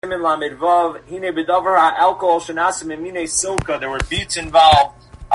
There were beats involved.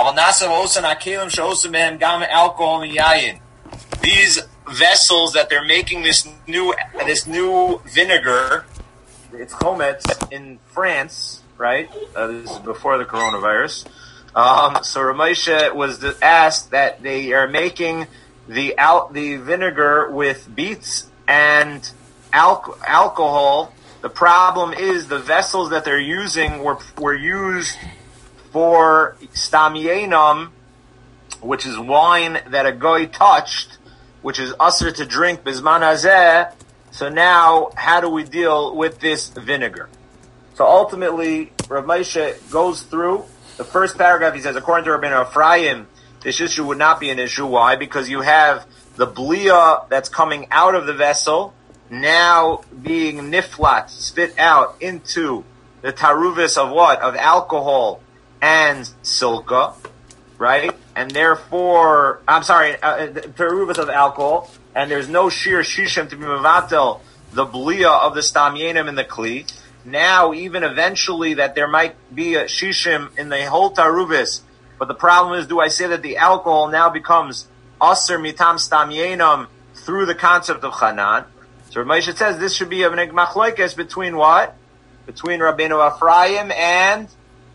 These vessels that they're making this new vinegar, it's chometz in France, right? This is before the coronavirus. So Ramesha was asked that they are making the vinegar with beets and alcohol. The problem is the vessels that they're using were used for stamyenam, which is wine that a goy touched, which is usher to drink bizman hazeh. So now, how do we deal with this vinegar? So ultimately, Rav Moshe goes through the first paragraph. He says, according to Rabbeinu Ephraim, this issue would not be an issue. Why? Because you have the blia that's coming out of the vessel now being niflat, spit out into the taruvis of what? Of alcohol and silka, right? And therefore, taruvis of alcohol, and there's no sheer shishim to be mevatel the blia of the stamyenim in the kli. Now, even eventually, that there might be a shishim in the whole taruvis, but the problem is, do I say that the alcohol now becomes aser mitam stamyenim through the concept of chanan? So Rav Moshe says this should be an machlokes between what? Between Rabbeinu Ephraim and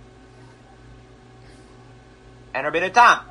Rabbeinu Tam.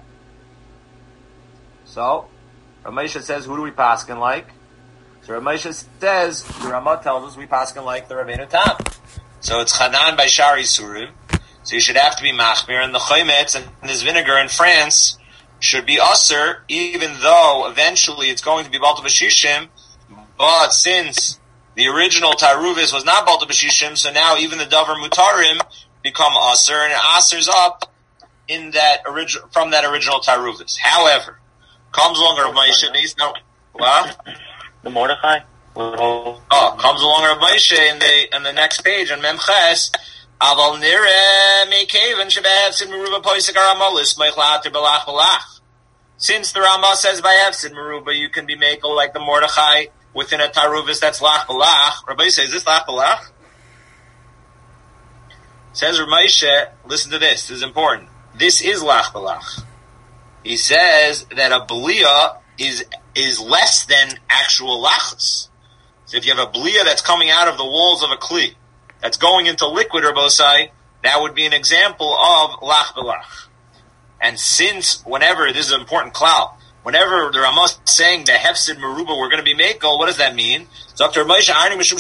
So Rav Moshe says, who do we paskin like? So Rav Moshe says, the Ramah tells us we paskin like the Rabbeinu Tam. So it's Chanan by Shari Surim. So you should have to be machmir, and the chometz and this vinegar in France should be aser, even though eventually it's going to be balta b'shishim. But since the original taruvis was not balta b'shishim, so now even the davar mutarim become aser, and it asers up in that from that original taruvis. However, comes along Rav Moshe. What? The Mordechai. Comes along Rav Moshe in the next page on Memches. Aval nire mekeven shebehefsid meruba poisik aramolis meichlater belach belach. Since the Ramah says by hefsid meruba you can be makel like the Mordechai within a taruvis that's lach belach. Rabbi says, is this lach belach? Says Rav Moshe, listen to this. This is important. This is lach belach. He says that a blia is less than actual lachas. So if you have a blia that's coming out of the walls of a kli, that's going into liquid or bosai, that would be an example of lach belach. And since whenever, this is an important klal, whenever the Ramah is saying the hefsid meruba we're going to be makel, what does that mean? Dr. Moshe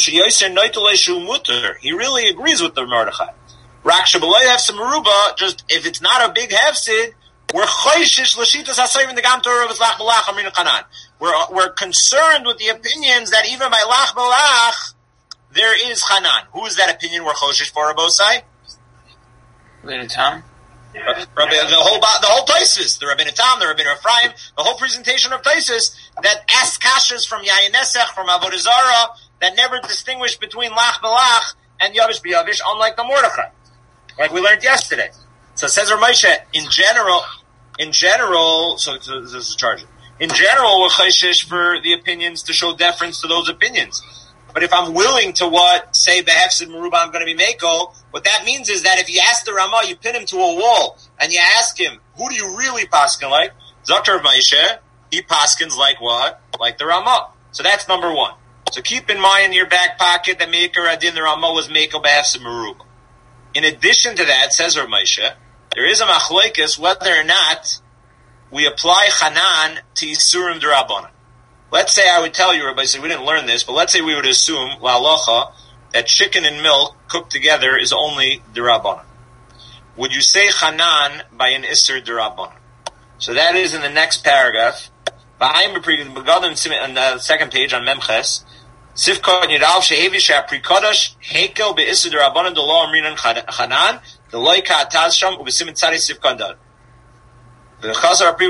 he really agrees with the Mordechai. Rak shabalay hefsid meruba, just if it's not a big hefsid, we're choishish l'shitas hasayim the gam Torah with lach belach amrinu kanan. We're concerned with the opinions that even by lach belach there is chanan. Who is that opinion we're choshish for, Rabosai? Rabbeinu Tam. The whole Taisus, the Rabbeinu Tam, the Rabbeinu Ephraim, the whole presentation of Taisus that asked kashas from Yayin Nesech, from Avodah Zarah, that never distinguished between lach belach and yavish b'yavish, unlike the Mordechai, like we learned yesterday. So it says Rav Moshe, in general, so this is charging. In general, we're chayshish for the opinions to show deference to those opinions. But if I'm willing to say behefsid meruba, I'm going to be meko, what that means is that if you ask the Ramah, you pin him to a wall, and you ask him, who do you really paskin like? Zakar Rav Moshe, he paskins like what? Like the Ramah. So that's number one. So keep in mind in your back pocket that Meikar Adin, the Ramah was meko behefsid meruba. In addition to that, says Rav Moshe, there is a machlokes whether or not we apply chanan to isurim d'Rabbanan. Let's say I would tell you, Rabbi, we didn't learn this, but let's say we would assume, la'alocha, that chicken and milk cooked together is only d'Rabbanan. Would you say chanan by an isur d'Rabbanan? So that is in the next paragraph. On the second page on Memches, Sifkot Yidal Shehevi She'aprikodash Hekel be'isur d'Rabbanan d'lo amrinan chanan d'loika ataz sham u'b'simin tzari Sifkot Dad. So says the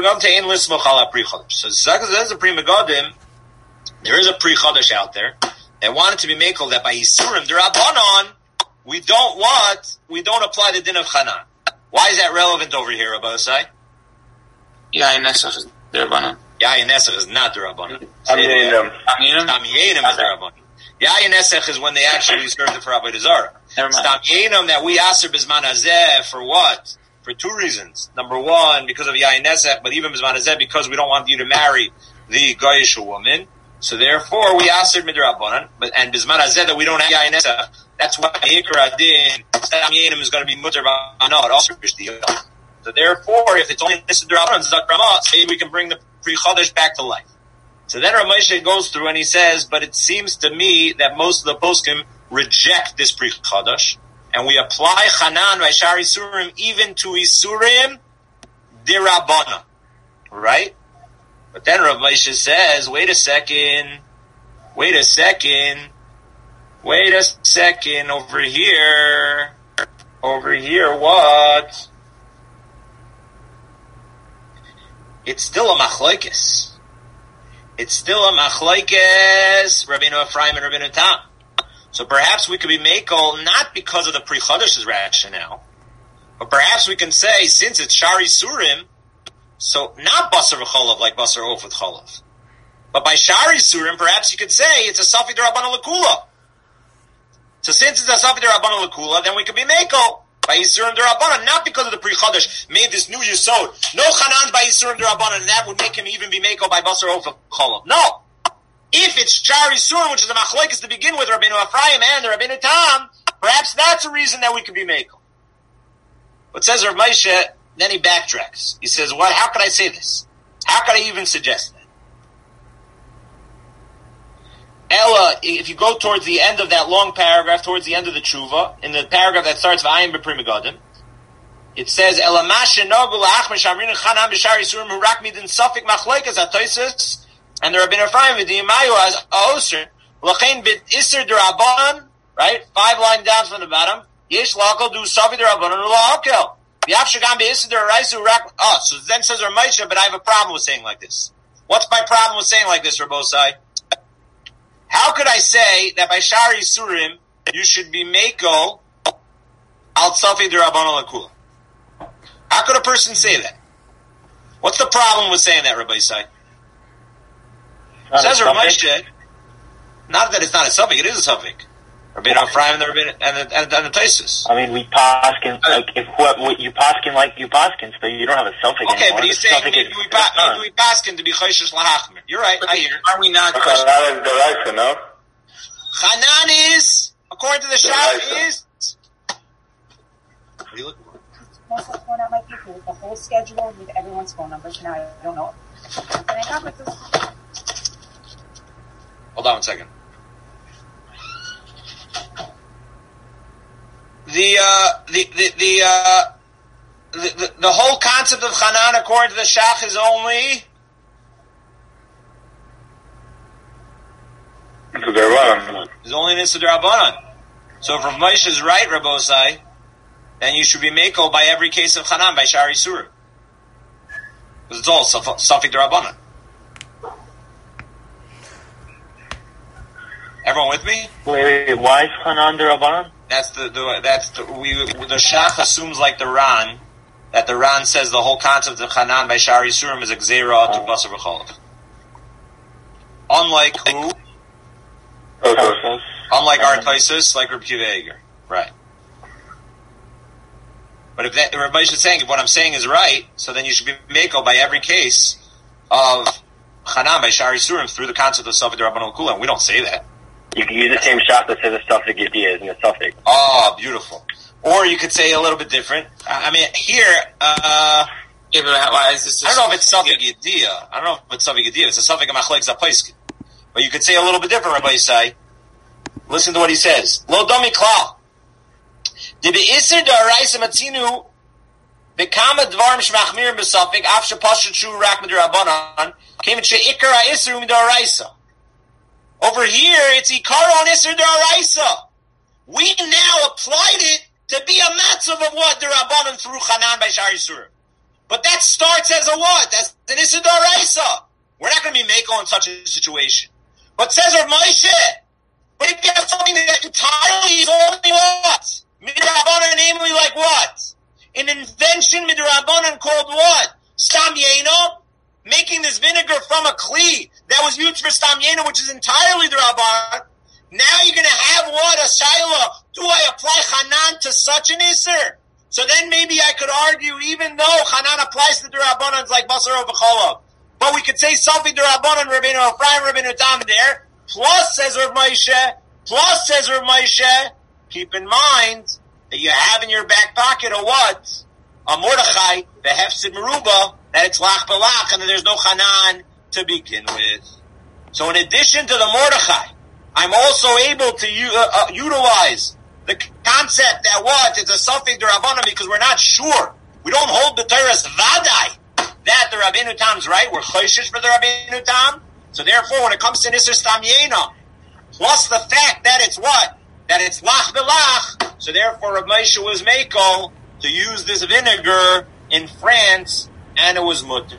Pri Megadim, there is a Pri Chodesh out there that wanted to be makel that by Yisurim d'Rabbanan we don't apply the din of Chanan. Why is that relevant over here, Rabbi Osai? Yayin Nesach is d'Rabbanan. Yayin Nesach is not d'Rabbanan. Tamyenim is d'Rabbanan. Yayin Esech is when they actually served it for Avodah Zarah. Stam Yenam that we aser Bizman Hazeh for what? For two reasons. Number one, because of Yayin Esech, but even Bizman Hazeh, because we don't want you to marry the Goyish woman. So therefore, we aser Midrabanan, and Bizman Hazeh that we don't have Yayin Esech. That's why Ikra Din, Stam Yenam is going to be Mutter Ba'anot, also B'shtiyah. So therefore, if it's only Nisr D'Rabbanan, Zakrama, maybe we can bring the Pri Chodesh back to life. So then Rav Moshe goes through and he says, but it seems to me that most of the poskim reject this Pri Chodesh, and we apply Chanan by Shar Isurim even to Isurim D'Rabbanan. Right? But then Rav Moshe says, wait a second, over here, what? It's still a machlokes. Rabbeinu Ephraim and Rabbeinu Tam. So perhaps we could be makel not because of the Pri Chodesh's rationale, but perhaps we can say, since it's Shari Surim, so not Basar v'cholav like Basar Of with cholav, but by Shari Surim, perhaps you could say it's a Safi D'Rabbanan L'Kula. So since it's a Safi D'Rabbanan L'Kula, then we could be makel by Yisurim D'Rabbanan, not because of the Pri Chodesh made this new Yisod. No Chanan by Yisurim D'Rabbanan, and that would make him even be makel by Basar Of cholav. No. If it's Shari Surim, which is a machlokes to begin with, Rabbeinu Ephraim and the Rabbeinu Tam, perhaps that's a reason that we could be makel. But says Rav Moshe, then he backtracks. He says, "What? How could I say this? How could I even suggest that?" Ella, if you go towards the end of that long paragraph, towards the end of the tshuva, in the paragraph that starts v'ayim b'pri megadim, it says, "Ela mashe nogu la'achmer shamrin chanan b'shari surim hurak midin safik machlokes atoysus." And the Rabbeinu Ephraim v'diyimayu as osir l'chein bit iser d'Rabbanan, right? 5 lines down from the bottom. Yesh l'akol du safi d'Rabbanan u'la'akel. V'yaf shagam b'iser d'Raisu u'rak. Oh, so then says Rav Moshe, but I have a problem with saying like this. What's my problem with saying like this, Rabbosai? How could I say that by Shari Surim you should be meko al safi d'Rabbanan l'kula? How could a person say that? What's the problem with saying that, Rabbosai? Says Rav Moshe, not that it's not a suffix, it is a suffix. Rabbeinu Ephraim and the Taisus. I mean, we paskin, like, if you paskin like you paskin, so you don't have a suffix anymore. Okay, but he's saying maybe we paskin to be chayshish lahachmer. You're right, I hear. Are we not? Chanan is the right, no? Chanan is, according to the Shaf, is... What are you looking for? Most of the out my people with the whole schedule with everyone's phone numbers. Now I don't know. Can I have it? Hold on 1 second. The whole concept of Chanan, according to the Shach, is only Nisr D'Rabbanan. So if Rav Moshe is right, Rabbosai, then you should be makel by every case of Chanan by Shari Surah, because it's all Safik D'Rabbanan. Everyone with me? Wait, why is Chanan D'Rabbanan? The Shach assumes like the Ran, that the Ran says the whole concept of Chanan by Shari Surim is a Gzeira to Basar V'cholav. Unlike who? Unlike our Taisus, like Reb Kiva Eger. Right. But if that, Rabbi is saying, if what I'm saying is right, so then you should be makel by every case of Chanan by Shari Surim through the concept of Safik D'Rabbanan L'Kula, and we don't say that. You can use the same shot that says a suffix idea isn't a suffix. Oh, beautiful. Or you could say a little bit different. I mean, here, yeah, but why is this? I don't know if it's Safik Yediyah. I don't know if it's Safik Yediyah. It's a Safik Machlek Zapaiskin. But you could say a little bit different, Rabbi Yisai. Listen to what he says. Lo domi klal. De be'isr da'araisa matzinu bekama dvarim shmachmirim b'safik af shepashat shu rak midrabanan kemet she'ikar ha'isr mid'araisa. Over here, it's ikar on isr da'araisa. We now applied it to be a matzav of what? D'Rabbanan through Chanan by Shari Surah. But that starts as a what? As an isr da'araisa. We're not going to be mako in such a situation. But says Rav Moshe, but if you have something that entirely is only what? Midrabanan, namely like what? An invention midrabanan called what? Stam Yeno? Making this vinegar from a kli that was used for Stam Yeno, which is entirely D'Rabbanan. Now you're going to have what? A Shaila. Do I apply Hanan to such an Isser? So then maybe I could argue, even though Hanan applies to the Rabbanans like Basar or V'cholov, but we could say something to Rabbanan, Rabbeinu Ephraim, Rabbeinu Tam there, plus says Rav Moshe, keep in mind that you have in your back pocket a what? A Mordechai, the Hefsid Meruba, that it's Lach Balach, and that there's no Hanan to begin with. So in addition to the Mordechai, I'm also able to utilize the concept that what? It's a Safek D'Rabbanan because we're not sure. We don't hold the Torah's Vadai that the Rabbeinu Tam's right. We're Choshish for the Rabbeinu Tam. So therefore, when it comes to Nisr Stam Yena, plus the fact that it's what? That it's Lach Belach. So therefore, Rav Moshe was Meiko to use this vinegar in France, and it was Mutter.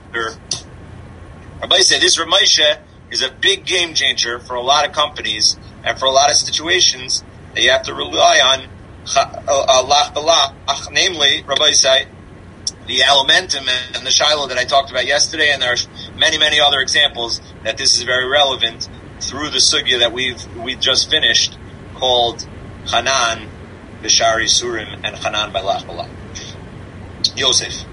Rabbi said this Rav Moshe is a big game changer for a lot of companies and for a lot of situations that you have to rely on Lach Belach, namely, Rabbi said, the Alimentum and the Shiloh that I talked about yesterday, and there are many, many other examples that this is very relevant through the sugya that we just finished, called Hanan B'Shari Surim and Hanan by Lach Balach. Yosef. Is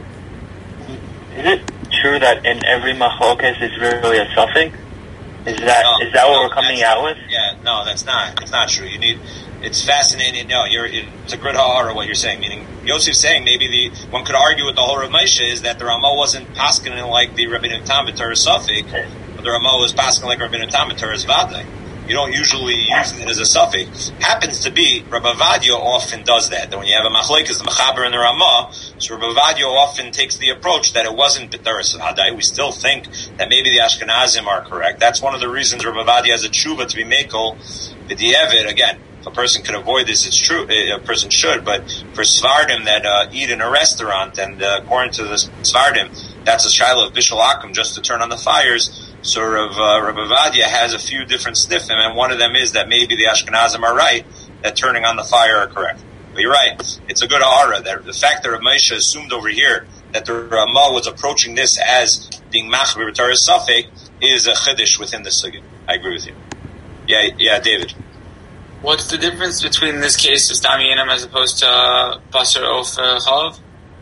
it true that in every machlokes is really a suffix? Is that what we're coming out with? Yeah, no, that's not. It's not true. It's fascinating. No, it's a good ha'ara what you're saying. Meaning, Yosef's saying maybe one could argue with the whole Rav Moshe is that the Ramah wasn't paskening like the Rabbeinu Tam B'Torah Safek, but the Ramah was paskening like Rabbeinu Tam B'Torah Vadai. You don't usually use it as a suffix. Happens to be, Rabbi Vadia often does that. That when you have a machlekes, the Mechaber and the Ramah, so Rabbi Vadia often takes the approach that it wasn't B'Toras Hadai. We still think that maybe the Ashkenazim are correct. That's one of the reasons Rabbi Vadia has a tshuva to be mekel b'di'evid. Again, if a person could avoid this, it's true, a person should, but for Svardim that eat in a restaurant, and according to the Svardim, that's a shiloh of Bishul Akum, just to turn on the fires. So Rabbi Vadia has a few different sniffim, and one of them is that maybe the Ashkenazim are right, that turning on the fire are correct. But you're right, it's a good ha'ara, that the fact that Rav Moshe assumed over here that the Ramah was approaching this as being machbir b'Torah Safek is a chiddush within the sugya. I agree with you. Yeah, David. What's the difference between this case of Stam Yenam as opposed to Basar Of Chalav?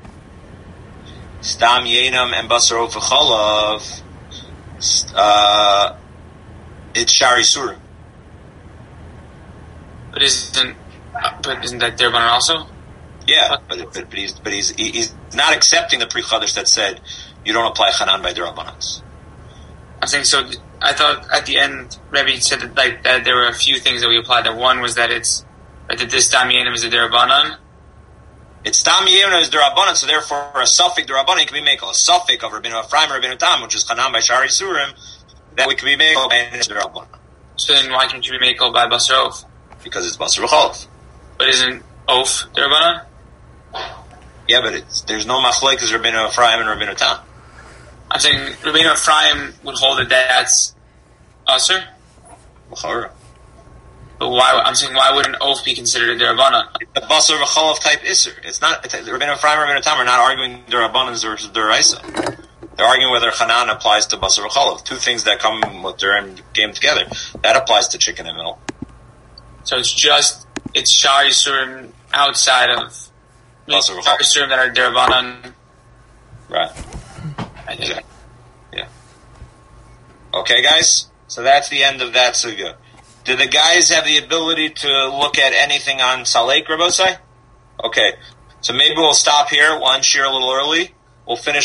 Stam Yenam and Basar Of Chalav, it's Shari Surim. But isn't that D'Rabbanan also? Yeah, but he's not accepting the pre-Chadash that said you don't apply Hanan by D'Rabbanans. I'm saying, so I thought at the end Rebbe said that there were a few things that we applied. That one was that it's that this Stam Yenim is a D'Rabbanan. It's Stam Yenim is D'Rabbanan, so therefore a suffix D'Rabbanan can be made a suffix of Rabbeinu Ephraim, Rabbeinu Tam, which is Hanan by Shari Surim, that we can be made by D'Rabbanan. So then why can't you be made by Basar Of? Because it's Basar V'Chalav. But isn't Of D'Rabbanan? Yeah, but there's no machlekes Rabbeinu Ephraim and Rabbeinu Tam. I'm saying Rabbeinu Ephraim would hold that that's Asur. But why? I'm saying why would an oath be considered a D'Rabbanan? It's a Basar V'Chalav type Isser. It's not. Rabbeinu Ephraim and Rabbeinu Tam are not arguing D'Rabbanans versus D'Oraisa. They're arguing whether Hanan applies to Basar V'Chalav. Two things that come with their game together. That applies to chicken and milk. So it's Shari Surim outside of Basar Shari Surim that are D'Rabbanan. Right. Yeah. Okay, guys. So that's the end of that sugya. Do the guys have the ability to look at anything on Salek, Rabosai? Okay. So maybe we'll stop here. We'll end share a little early. We'll finish